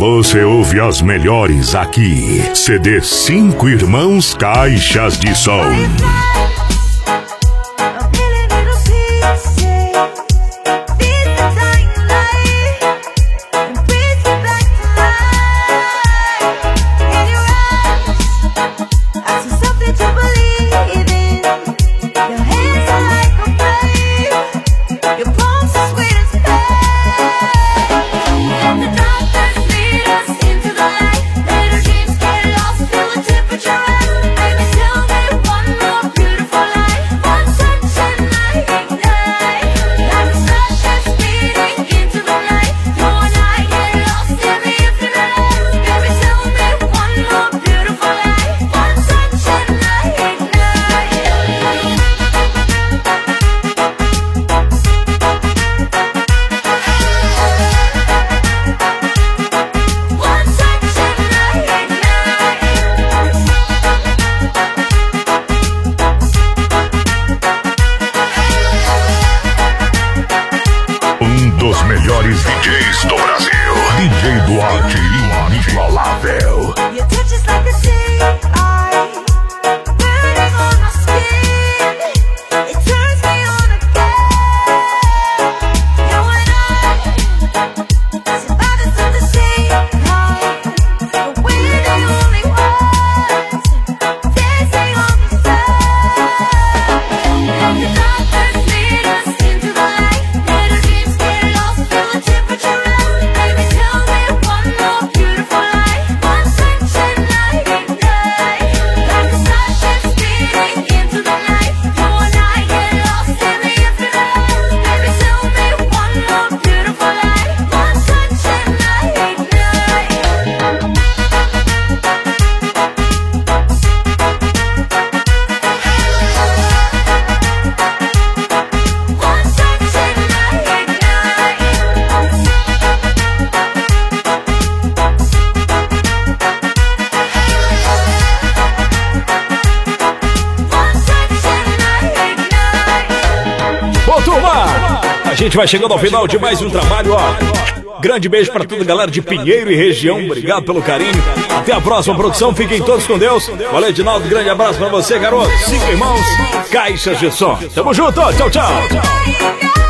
Você ouve as melhores aqui. CD 5 Irmãos Caixas de Som. Dos melhores DJs do Brasil, DJ Duarte inigualável. A gente vai chegando ao final de mais um trabalho, ó. Grande beijo pra toda a galera de Pinheiro e região. Obrigado pelo carinho. Até a próxima produção. Fiquem todos com Deus. Valeu, Edinaldo. Grande abraço pra você, garoto. 5 Irmãos Caixas de Som. Tamo junto. Tchau, tchau.